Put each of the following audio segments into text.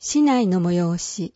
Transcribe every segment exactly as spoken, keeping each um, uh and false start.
市内の催し。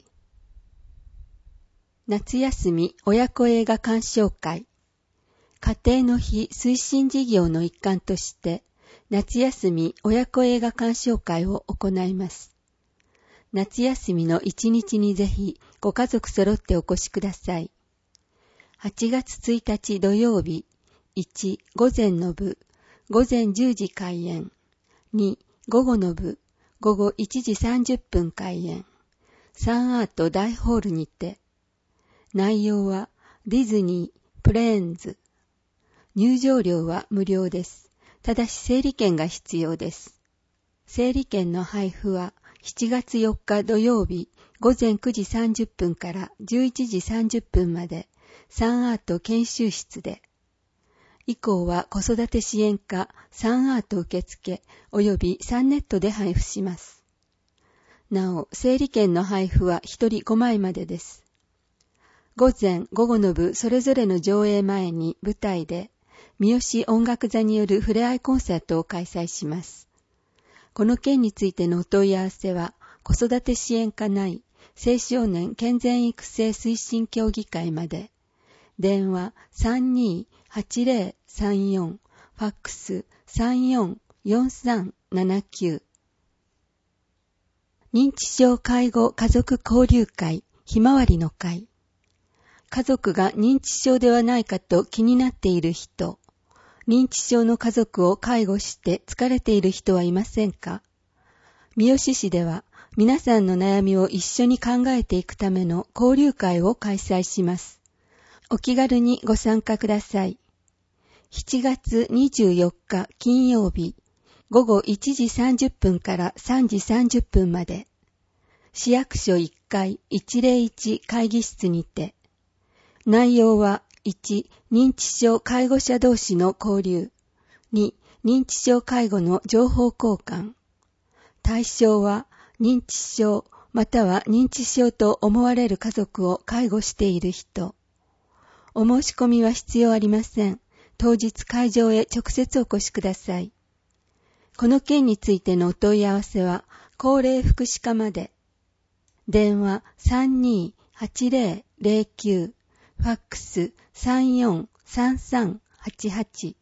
夏休み親子映画鑑賞会。家庭の日推進事業の一環として、夏休み親子映画鑑賞会を行います。夏休みの一日にぜひご家族揃ってお越しください。はちがつついたち土曜日、いち午前の部、午前じゅうじ開演。に午後の部、午後いちじさんじゅっぷん開演。サンアート大ホールにて。内容はディズニー、プレーンズ。入場料は無料です。ただし整理券が必要です。整理券の配布はしちがつよっか土曜日午前くじさんじゅっぷんからじゅういちじさんじゅっぷんまでサンアート研修室で。以降は子育て支援課サンアート受付及びサンネットで配布します。なお、整理券の配布はひとりごまいまでです。午前、午後の部それぞれの上映前に舞台で三好音楽座によるふれあいコンサートを開催します。この件についてのお問い合わせは子育て支援課内青少年健全育成推進協議会まで。電話 さんにーはちぜろさんよん ファックス さんよんよんさんななきゅう。認知症介護家族交流会ひまわりの会。家族が認知症ではないかと気になっている人、認知症の家族を介護して疲れている人はいませんか？三好市では皆さんの悩みを一緒に考えていくための交流会を開催します。お気軽にご参加ください。しちがつにじゅうよっか金曜日、午後いちじさんじゅっぷんからさんじさんじゅっぷんまで、市役所いっかいいちぜろいち会議室にて、内容はいち認知症介護者同士の交流、に認知症介護の情報交換。対象は認知症または認知症と思われる家族を介護している人。お申し込みは必要ありません。当日会場へ直接お越しください。この件についてのお問い合わせは高齢福祉課まで。電話 さんにーはちぜろぜろきゅう、ファックス さんよんさんさんはちはち。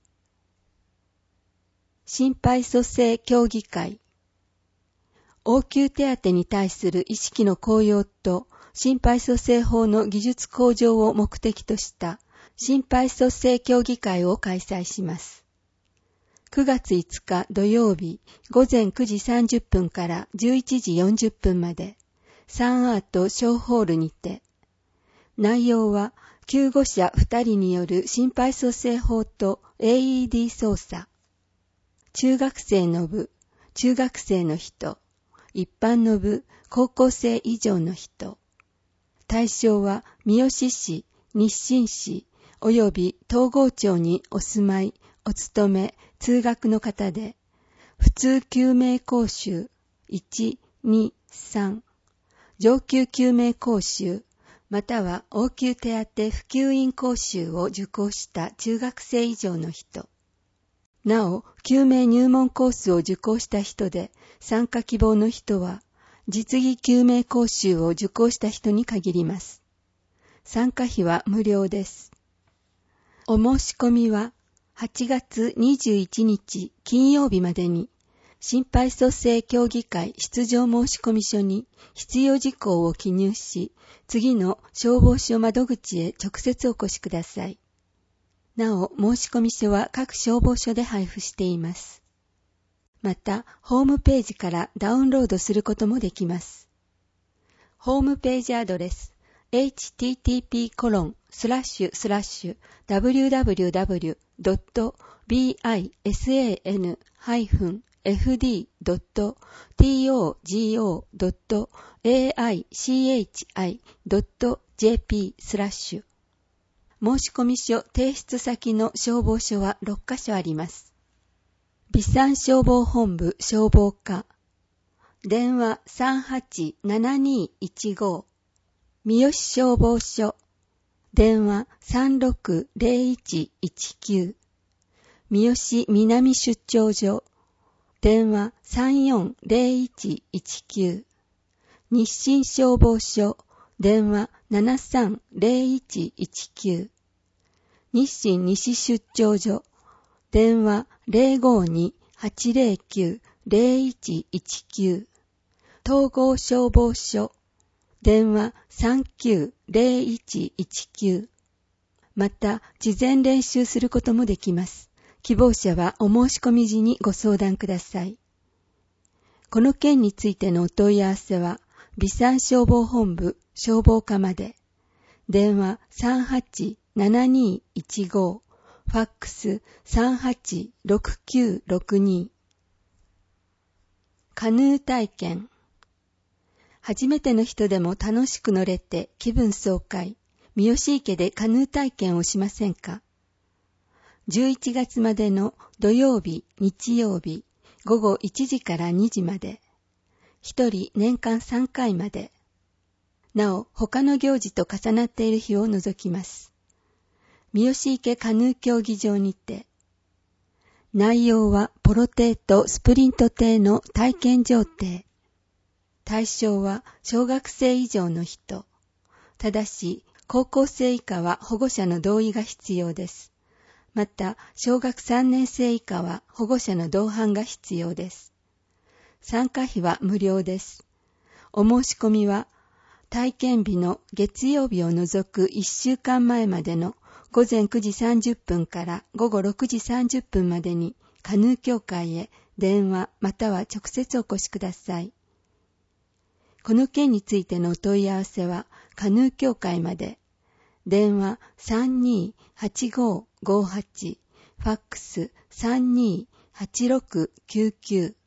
心肺蘇生協議会。応急手当に対する意識の向上と心肺蘇生法の技術向上を目的とした心肺蘇生協議会を開催します。くがついつか土曜日午前くじさんじゅっぷんからじゅういちじよんじゅっぷんまでサンアート小ホールにて。内容は救護者ふたりによる心肺蘇生法と エーイーディー 操作。中学生の部、中学生の人、一般の部、高校生以上の人。対象は三好市、日清市、及び東郷町にお住まい、お勤め、通学の方で、普通救命講習いち、に、さん、上級救命講習、または応急手当普及員講習を受講した中学生以上の人。なお、救命入門コースを受講した人で、参加希望の人は、実技救命講習を受講した人に限ります。参加費は無料です。お申し込みは、はちがつにじゅういちにち金曜日までに、心肺蘇生協議会出場申込書に必要事項を記入し、次の消防署窓口へ直接お越しください。なお、申込書は各消防署で配布しています。また、ホームページからダウンロードすることもできます。ホームページアドレス、エイチティーティーピーコロンスラッシュスラッシュダブリューダブリューダブリュードットビーアイエスエーエヌハイフンエフディードットトゴドットエーアイシーエイチアイドットジェーピースラッシュ。申込書提出先の消防署はろっかしょあります。備産消防本部消防課。電話 さんはちななにいちご。三好消防署。電話 さんろくぜろいちいちきゅう。三好南出張所。電話 さんよんぜろいちいちきゅう。 日清消防署電話 ななさんゼロいちいちきゅう、日清西出張所電話 ゼロごに はちゼロきゅう ゼロいちいちきゅう、統合消防署電話 さんきゅうゼロいちいちきゅう。また、事前練習することもできます。希望者はお申し込み時にご相談ください。この件についてのお問い合わせは、備産消防本部消防課まで。電話 さんはちななにいちご、ファックス さんはちろくきゅうろくに。カヌー体験。初めての人でも楽しく乗れて気分爽快。三好池でカヌー体験をしませんか？じゅういちがつまでの土曜日、日曜日、ごごいちじからにじまで。一人年間さんかいまで。なお、他の行事と重なっている日を除きます。三好池カヌー競技場にて。内容はポロ艇とスプリント艇の体験乗艇。対象は小学生以上の人。ただし、高校生以下は保護者の同意が必要です。また、小学さんねん生以下は保護者の同伴が必要です。参加費は無料です。お申し込みは、体験日の月曜日を除くいっしゅうかんまえまでのごぜんくじさんじゅっぷんからごごろくじさんじゅっぷんまでにカヌー協会へ電話または直接お越しください。この件についてのお問い合わせはカヌー協会まで。電話 さんにーはちごーごーはち、ファックス さんにーはちろくきゅうきゅう。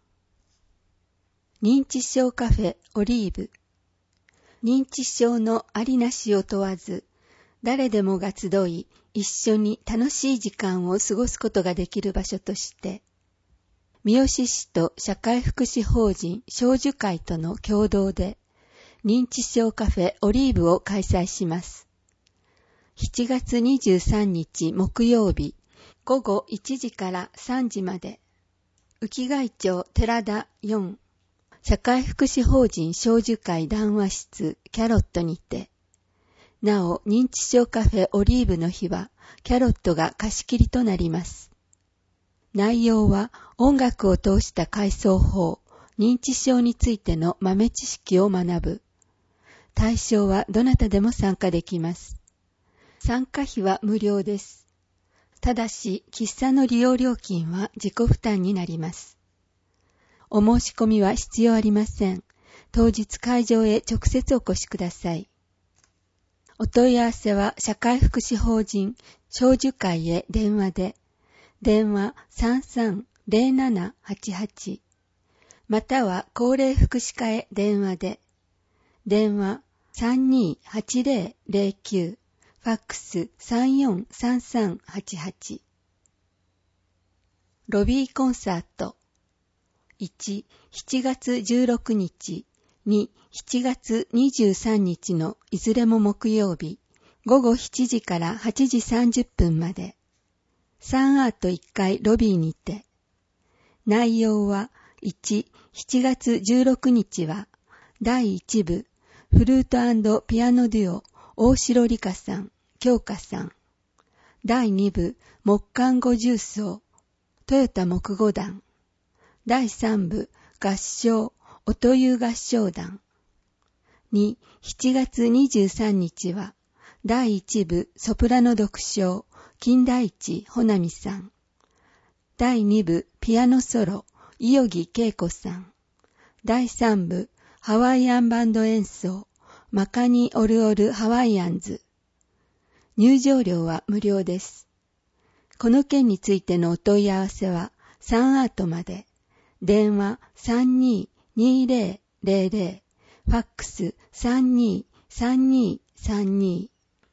認知症カフェオリーブ。認知症のありなしを問わず、誰でもが集い、一緒に楽しい時間を過ごすことができる場所として、三好市と社会福祉法人長寿会との共同で、認知症カフェオリーブを開催します。しちがつにじゅうさんにち木曜日、ごごいちじからさんじまで、浮貝町寺田よん、社会福祉法人長寿会談話室キャロットにて、なお認知症カフェオリーブの日はキャロットが貸し切りとなります。内容は音楽を通した回想法、認知症についての豆知識を学ぶ。対象はどなたでも参加できます。参加費は無料です。ただし、喫茶の利用料金は自己負担になります。お申し込みは必要ありません。当日会場へ直接お越しください。お問い合わせは社会福祉法人長寿会へ電話で、電話 さんさんゼロななはちはち、または高齢福祉課へ電話で、電話 さんにーはちゼロゼロきゅう、ファックス さんよんさんさんはちはち。ロビーコンサート。いち、しちがつじゅうろくにち、に、しちがつにじゅうさんにちのいずれも木曜日、ごごしちじからはちじさんじゅっぷんまで。サンアートいっかいロビーにて。内容は、いち、しちがつじゅうろくにちは、だいいちぶ、フルート&ピアノデュオ、大城理香さん、京香さん。だいにぶ、木管五重奏、豊田木五団。だいさんぶ、合唱、音湯合唱団。に、しちがつにじゅうさんにちは、だいいちぶ、ソプラノ独唱、金田一穂波さん。だいにぶ、ピアノソロ、伊予木恵子さん。だいさんぶ、ハワイアンバンド演奏、マカニオルオルハワイアンズ。入場料は無料です。この件についてのお問い合わせは、サンアートまで。電話 さんにーにーゼロゼロゼロ、ファックス さんにーさんにーさんに。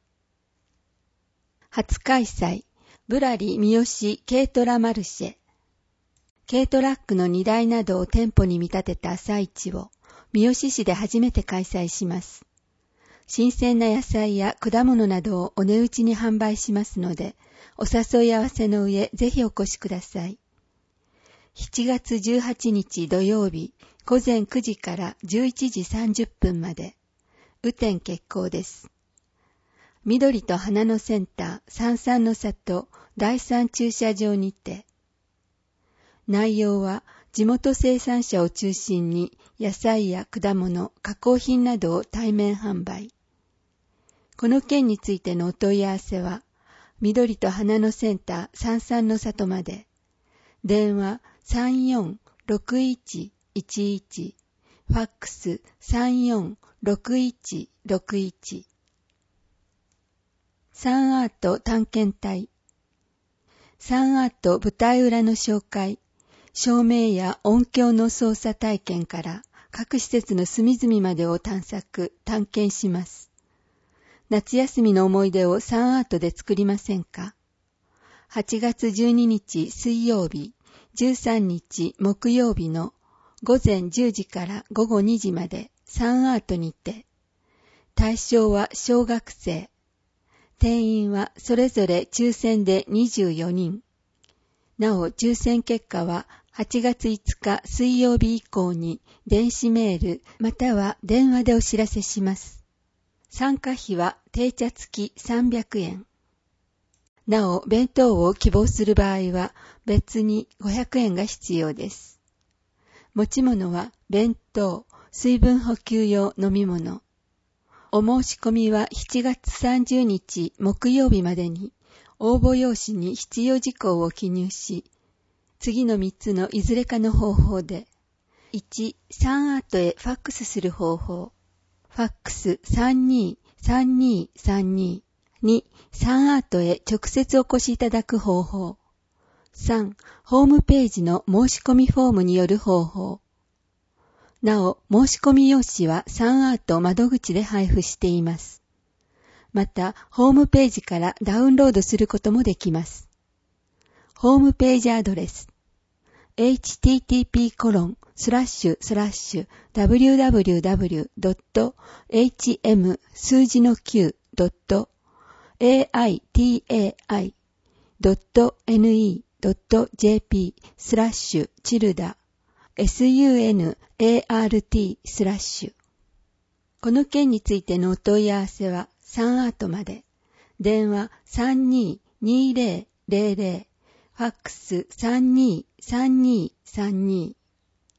初開催、ぶらり三好軽トラマルシェ。軽トラックの荷台などを店舗に見立てた朝市を三好市で初めて開催します。新鮮な野菜や果物などをお値打ちに販売しますので、お誘い合わせの上、ぜひお越しください。 しちがつじゅうはちにち土曜日ごぜんくじからじゅういちじさんじゅっぷんまで、雨天決行です。緑と花のセンター三々の里第三駐車場にて、内容は地元生産者を中心に野菜や果物、加工品などを対面販売。この件についてのお問い合わせは、緑と花のセンター三々の里まで、電話 さんよんろくいちいちいち、ファックス さんよんろくいちろくいち。サンアート探検隊。サンアート舞台裏の紹介、照明や音響の操作体験から各施設の隅々までを探索、探検します。夏休みの思い出をサンアートで作りませんか？はちがつじゅうににち水曜日、じゅうさんにち木曜日のごぜんじゅうじからごごにじまでサンアートにて、対象は小学生、定員はそれぞれ抽選でにじゅうよにん。なお抽選結果ははちがついつか水曜日以降に電子メールまたは電話でお知らせします。参加費は定茶付きさんびゃくえん。なお、弁当を希望する場合は別にごひゃくえんが必要です。持ち物は弁当、水分補給用飲み物。お申し込みはしちがつさんじゅうにち木曜日までに応募用紙に必要事項を記入し、次のみっつのいずれかの方法で、いち、サンアートへファックスする方法。ファックスさんにーさんにーさんにー。に、サンアートへ直接お越しいただく方法。さん、ホームページの申し込みフォームによる方法。なお、申し込み用紙はサンアート窓口で配布しています。また、ホームページからダウンロードすることもできます。ホームページアドレス。エイチティーティーピーコロンスラッシュスラッシュダブリューダブリューダブリュードットエイチエム 数字の きゅう ドット エーアイティーエーアイ ドット エヌイー ドット ジェーピー スラッシュチルダ スユーエヌエーアールティー スラッシュ。この件についてのお問い合わせはサンアートまで。電話 さんにーにーぜろぜろぜろ、ファックス さんにーさんにーさんにー。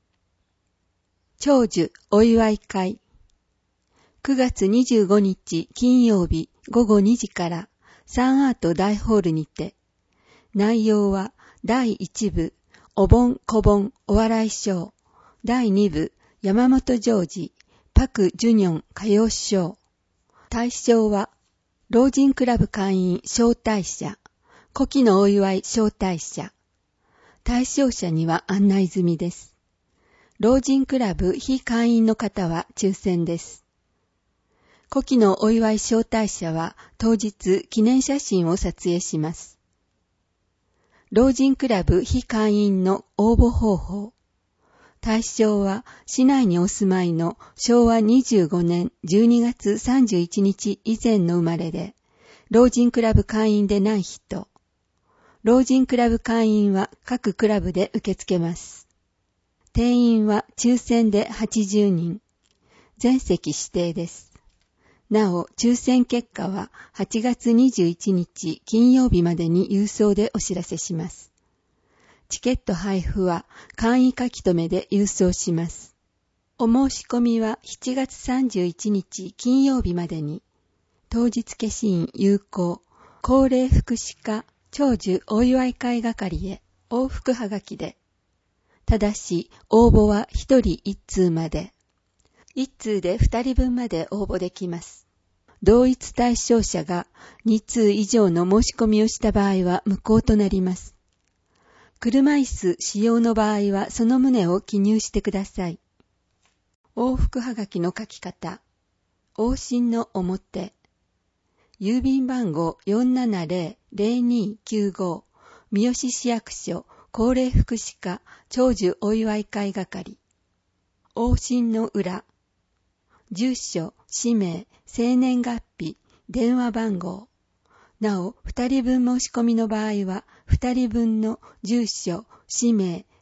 長寿お祝い会。くがつにじゅうごにち金曜日ごごにじからサンアート大ホールにて、内容はだいいちぶお盆小盆お笑いショー、だいにぶ山本ジョージパクジュニョン歌謡ショー。対象は老人クラブ会員招待者、古希のお祝い招待者。対象者には案内済みです。老人クラブ非会員の方は抽選です。古希のお祝い招待者は当日記念写真を撮影します。老人クラブ非会員の応募方法。対象は市内にお住まいのしょうわにじゅうごねんじゅうにがつさんじゅういちにち以前の生まれで、老人クラブ会員でない人。老人クラブ会員は各クラブで受け付けます。定員は抽選ではちじゅうにん。全席指定です。なお、抽選結果ははちがつにじゅういちにち金曜日までに郵送でお知らせします。チケット配布は簡易書き留めで郵送します。お申し込みはしちがつさんじゅういちにち金曜日までに、当日消印有効、高齢福祉課長寿お祝い会係へ往復はがきで、ただし応募はひとりいっつうまで、いっつうでふたりぶんまで応募できます。同一対象者がにつう以上の申し込みをした場合は無効となります。車椅子使用の場合はその旨を記入してください。往復はがきの書き方。往診の表。郵便番号 よんななぜろぜろにきゅうご 三好市役所高齢福祉課長寿お祝い会係。往診の裏。住所、氏名、生年月日、電話番号。なお、ふたりぶん申し込みの場合は、ふたりぶんの住所、氏名、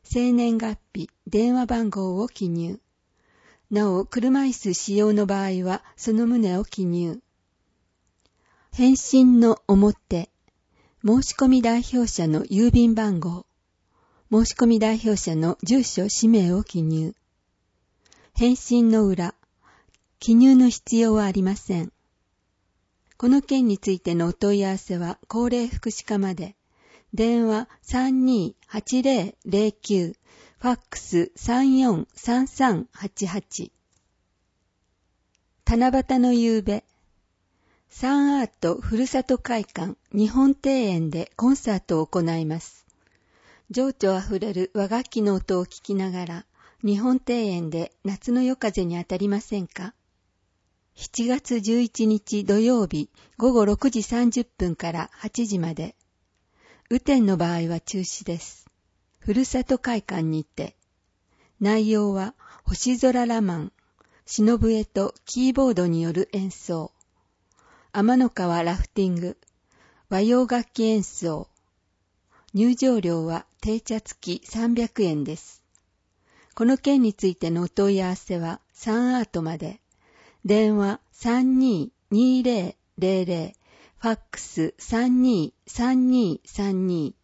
生年月日、電話番号を記入。なお、車椅子使用の場合は、その旨を記入。返信の表、申込代表者の郵便番号、申込代表者の住所、氏名を記入。返信の裏、記入の必要はありません。この件についてのお問い合わせは、高齢福祉課まで。電話 さんにーはちぜろぜろきゅう、ファックス さんよんさんさんはちはち。七夕の夕べ、サンアートふるさと会館日本庭園でコンサートを行います。情緒あふれる和楽器の音を聞きながら、日本庭園で夏の夜風に当たりませんか？しちがつじゅういちにち土曜日ごごろくじさんじゅっぷんからはちじまで。雨天の場合は中止です。ふるさと会館にて。内容は星空ラマン、忍笛とキーボードによる演奏。天の川ラフティング、和洋楽器演奏。入場料は定茶付きさんびゃくえんです。この件についてのお問い合わせはサンアートまで。電話 さんにーにーぜろぜろぜろ、ファックス さんにーさんにーさんに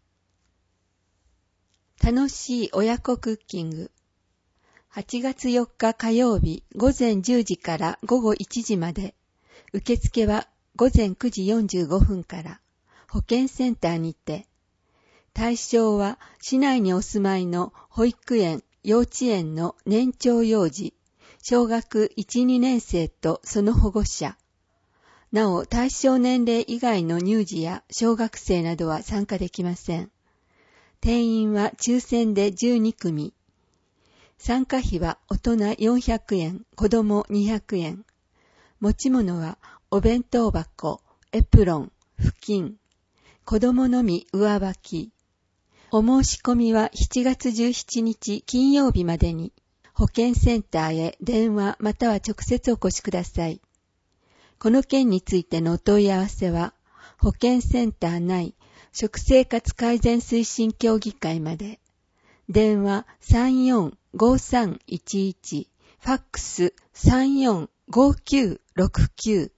ー。楽しい親子クッキング。はちがつよっか火曜日ごぜんじゅうじからごごいちじまで。受付はごぜんくじよんじゅうごふんから保健センターにて。対象は市内にお住まいの保育園、幼稚園の年長幼児、小学いち、にねん生とその保護者。なお、対象年齢以外の乳児や小学生などは参加できません。定員は抽選でじゅうにくみ。参加費は大人よんひゃくえん、子供にひゃくえん。持ち物はお弁当箱、エプロン、布巾。子供のみ上履き。お申し込みはしちがつじゅうしちにち金曜日までに。保健センターへ電話または直接お越しください。この件についてのお問い合わせは、保健センター内食生活改善推進協議会まで。電話 さんよんごさんいちいち、ファックス さんよんごきゅうろくきゅう。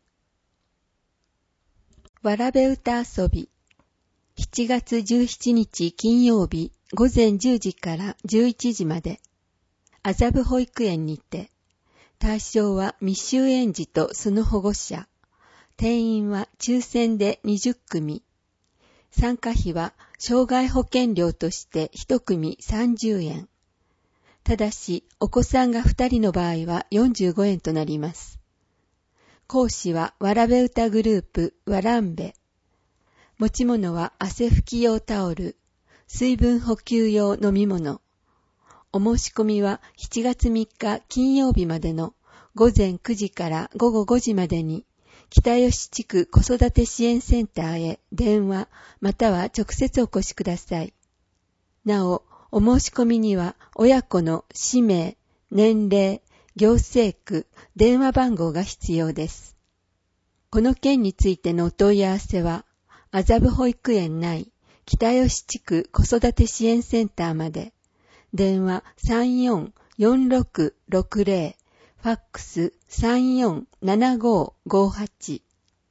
わらべ歌遊び。しちがつじゅうしちにち金曜日ごぜんじゅうじからじゅういちじまで。麻布保育園にて。対象は未就園児とその保護者。定員は抽選でにじゅっくみ。参加費は障害保険料としていちくみさんじゅうえん。ただし、お子さんがふたりの場合はよんじゅうごえんとなります。講師はわらべ歌グループわらんべ。持ち物は汗拭き用タオル、水分補給用飲み物。お申し込みはしちがつみっか金曜日までのごぜんくじからごごごじまでに北吉地区子育て支援センターへ電話または直接お越しください。なお、お申し込みには親子の氏名、年齢、行政区、電話番号が必要です。この件についてのお問い合わせは麻布保育園内北吉地区子育て支援センターまで。電話 さんよんよんろくろくぜろ、ファックス さんよんななごごはち。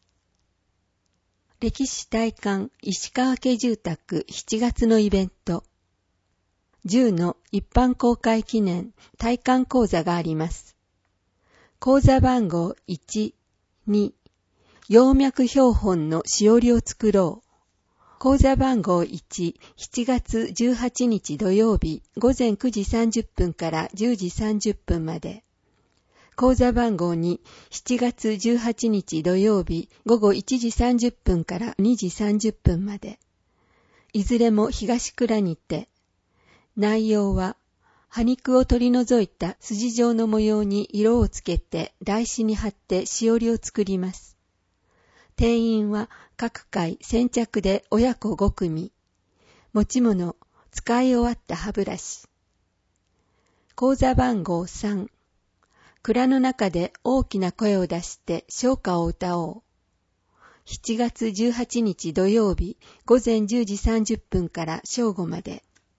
歴史体感石川家住宅しちがつのイベント。じゅうの一般公開記念体感講座があります。講座番号いち、に、葉脈標本のしおりを作ろう。講座番号いち、しちがつじゅうはちにち土曜日ごぜんくじさんじゅっぷんからじゅうじさんじゅっぷんまで。講座番号に、しちがつじゅうはちにち土曜日ごごいちじさんじゅっぷんからにじさんじゅっぷんまで。いずれも東倉にて。内容は、葉肉を取り除いた筋状の模様に色をつけて台紙に貼ってしおりを作ります。定員は各回先着で親子ごくみ。持ち物、使い終わった歯ブラシ。講座番号さん。蔵の中で大きな声を出して唱歌を歌おう。しちがつじゅうはちにち土曜日ごぜんじゅうじさんじゅっぷんから正午まで。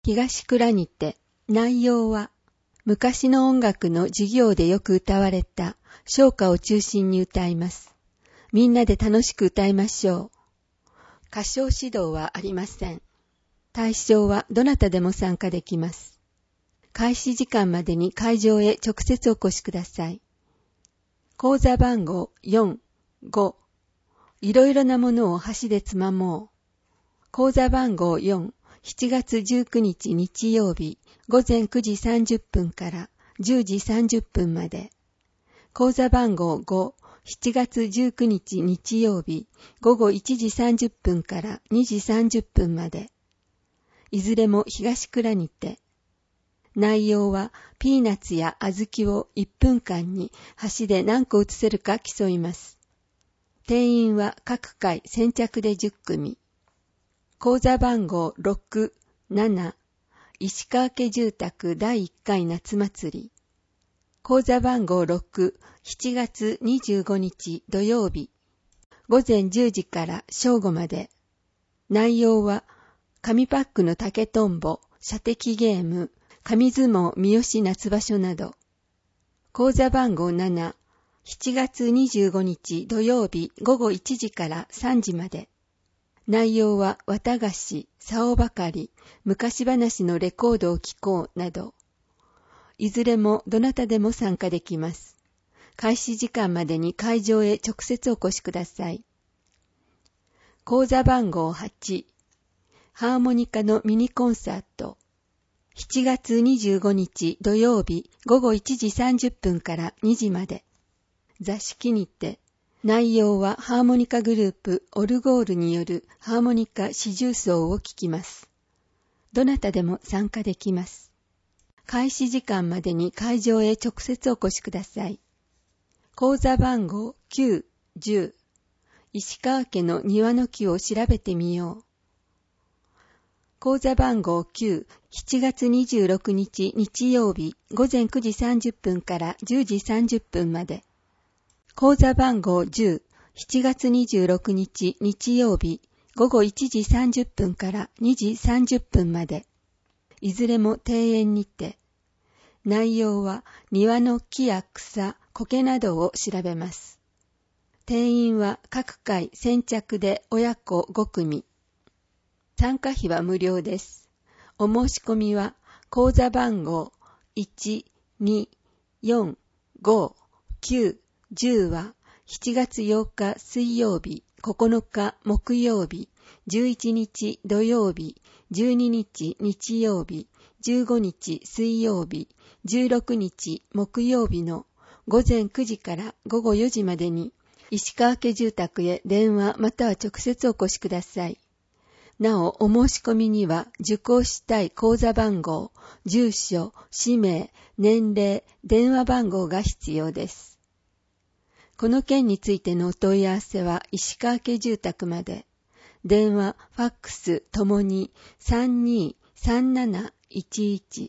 東倉にて、内容は、昔の音楽の授業でよく歌われた唱歌を中心に歌います。みんなで楽しく歌いましょう。歌唱指導はありません。対象はどなたでも参加できます。開始時間までに会場へ直接お越しください。口座番号よん、ご。いろいろなものを箸でつまもう。口座番号よん、しちがつじゅうくにち日曜日、ごぜんくじさんじゅっぷんからじゅうじさんじゅっぷんまで。口座番号ご、しちがつじゅうくにち日曜日、ごごいちじさんじゅっぷんからにじさんじゅっぷんまで。いずれも東倉にて。内容はピーナッツや小豆をいっぷんかんに箸で何個移せるか競います。定員は各回先着でじゅっくみ。口座番号ろく、なな、石川家住宅だいいっかい夏祭り。口座番号ろく、しちがつにじゅうごにち土曜日。ごぜんじゅうじから正午まで。内容は紙パックの竹とんぼ、射的ゲーム、紙相撲三好夏場所など。口座番号なな、しちがつにじゅうごにち土曜日ごごいちじからさんじまで。内容は綿菓子、竿ばかり、昔話のレコードを聴こうなど。いずれもどなたでも参加できます。開始時間までに会場へ直接お越しください。口座番号はち、ハーモニカのミニコンサート。しちがつにじゅうごにち土曜日ごごいちじさんじゅっぷんからにじまで。座敷にて。内容はハーモニカグループオルゴールによるハーモニカ四重奏を聴きます。どなたでも参加できます。開始時間までに会場へ直接お越しください。口座番号きゅう、じゅう。石川家の庭の木を調べてみよう。口座番号きゅう、しちがつにじゅうろくにち日曜日ごぜんくじさんじゅっぷんからじゅうじさんじゅっぷんまで。口座番号じゅう、しちがつにじゅうろくにち日曜日ごごいちじさんじゅっぷんからにじさんじゅっぷんまで。いずれも庭園にて。内容は庭の木や草、苔などを調べます。定員は各回先着で親子ごくみ。参加費は無料です。お申し込みは口座番号いち、に、よん、ご、きゅう、じゅうはしちがつようか水曜日、ここのか木曜日、じゅういちにち土曜日、じゅうににち日曜日、じゅうごにち水曜日、じゅうろくにち木曜日のごぜんくじからごごよじまでに石川家住宅へ電話または直接お越しください。なお、お申し込みには受講したい口座番号、住所、氏名、年齢、電話番号が必要です。この件についてのお問い合わせは石川家住宅まで。電話、ファックスともに さんにーさんなないちいち。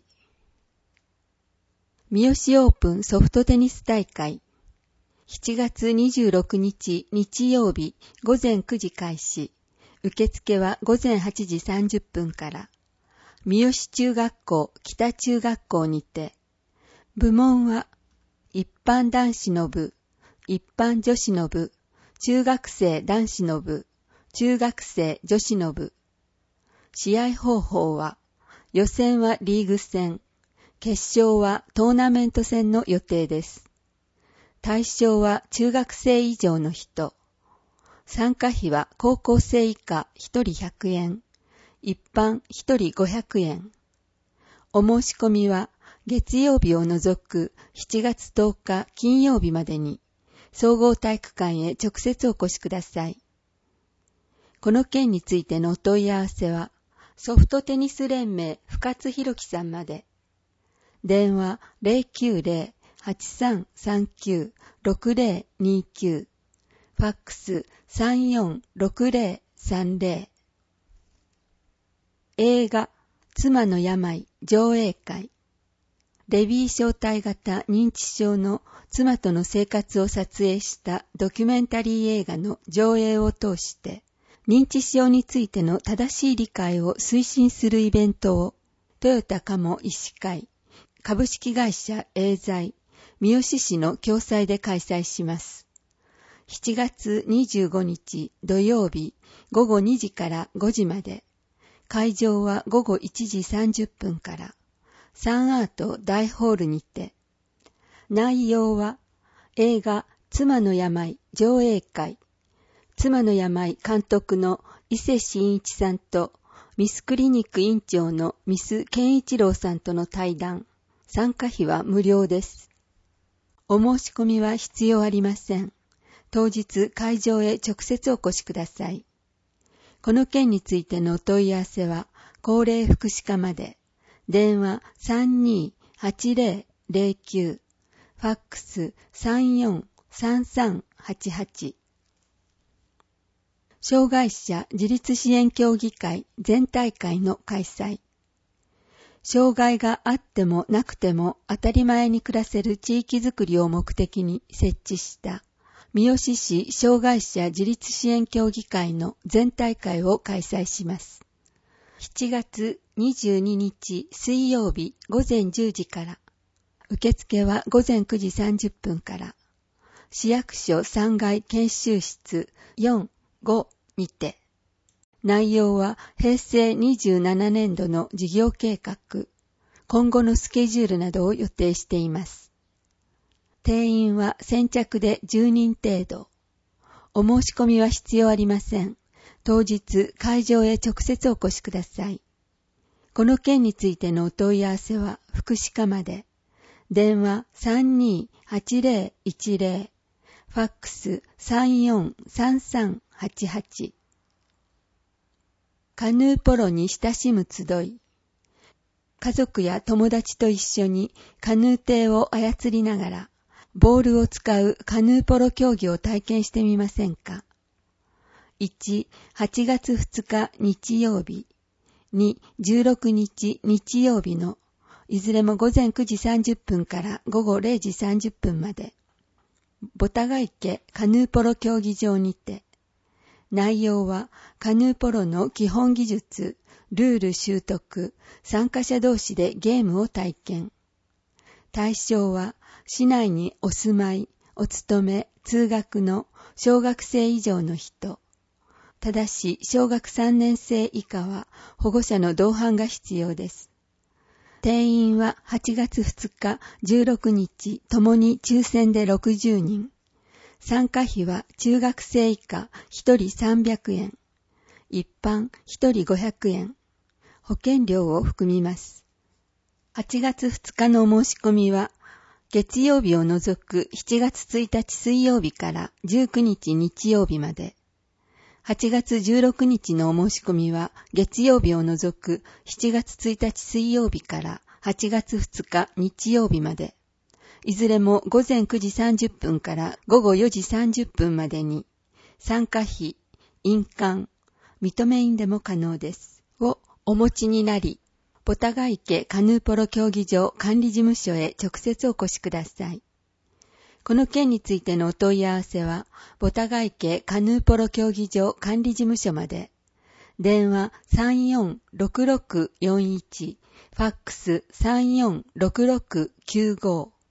三好オープンソフトテニス大会。しちがつにじゅうろくにち日曜日ごぜんくじ開始。受付はごぜんはちじさんじゅっぷんから。三好中学校北中学校にて。部門は一般男子の部、一般女子の部、中学生男子の部、中学生女子の部。試合方法は、予選はリーグ戦、決勝はトーナメント戦の予定です。対象は中学生以上の人。参加費は高校生以下ひとりひゃくえん、一般ひとりごひゃくえん。お申し込みは月曜日を除くしちがつとおか金曜日までに、総合体育館へ直接お越しください。この件についてのお問い合わせは、ソフトテニス連盟深津博樹さんまで。電話 ゼロきゅうゼロ はちさんさんきゅう ろくゼロにきゅう、ファックス さんよんろくゼロさんゼロ。映画、妻の病上映会。レビー小体型認知症の妻との生活を撮影したドキュメンタリー映画の上映を通して、認知症についての正しい理解を推進するイベントをトヨタ鴨医師会、株式会社エーザイ、三好市の共催で開催します。しちがつにじゅうごにち土曜日ごごにじからごじまで、会場はごごいちじさんじゅっぷんから、サンアート大ホールにて、内容は映画妻の病上映会、妻の病監督の伊勢真一さんとミスクリニック院長のミス健一郎さんとの対談。参加費は無料です。お申し込みは必要ありません。当日会場へ直接お越しください。この件についてのお問い合わせは高齢福祉課まで。電話 さんにーはちぜろぜろきゅう、ファックス さんよんさんさんはちはち。障害者自立支援協議会全体会の開催。障害があってもなくても当たり前に暮らせる地域づくりを目的に設置した三好市障害者自立支援協議会の全体会を開催します。しちがつにじゅうににち水曜日ごぜんじゅうじから、受付はごぜんくじさんじゅっぷんから、市役所さんがい研修室よん、ごにて、内容はへいせいにじゅうななねんどの事業計画、今後のスケジュールなどを予定しています。定員は先着でじゅうにん程度。お申し込みは必要ありません。当日会場へ直接お越しください。この件についてのお問い合わせは福祉課まで。電話 さんにーはちぜろいちぜろ、ファックス さんよんさんさんはちはち。カヌーポロに親しむ集い。家族や友達と一緒にカヌー艇を操りながら、ボールを使うカヌーポロ競技を体験してみませんか。いち、はちがつふつか日曜日。に、じゅうろくにち日曜日の、いずれもごぜんくじさんじゅっぷんからごごれいじさんじゅっぷんまで。ボタガ池カヌーポロ競技場にて。内容はカヌーポロの基本技術、ルール習得、参加者同士でゲームを体験。対象は市内にお住まい、お勤め、通学の小学生以上の人。ただし小学さんねんせい以下は保護者の同伴が必要です。定員ははちがつふつか、じゅうろくにちともに抽選でろくじゅうにん。参加費は中学生以下ひとりさんびゃくえん、一般ひとりごひゃくえん、保険料を含みます。はちがつふつかのお申し込みは、月曜日を除くしちがつついたち水曜日からじゅうくにち日曜日まで。はちがつじゅうろくにちのお申し込みは、月曜日を除くしちがつついたち水曜日からはちがつふつか日曜日まで。いずれもごぜんくじさんじゅっぷんからごごよじさんじゅっぷんまでに、参加費、印鑑、認め印でも可能です。をお持ちになり、ボタガ池カヌーポロ競技場管理事務所へ直接お越しください。この件についてのお問い合わせは、ボタガ池カヌーポロ競技場管理事務所まで。電話 さんよんろくろくよんいち、ファックス さんよんろくろくきゅうご。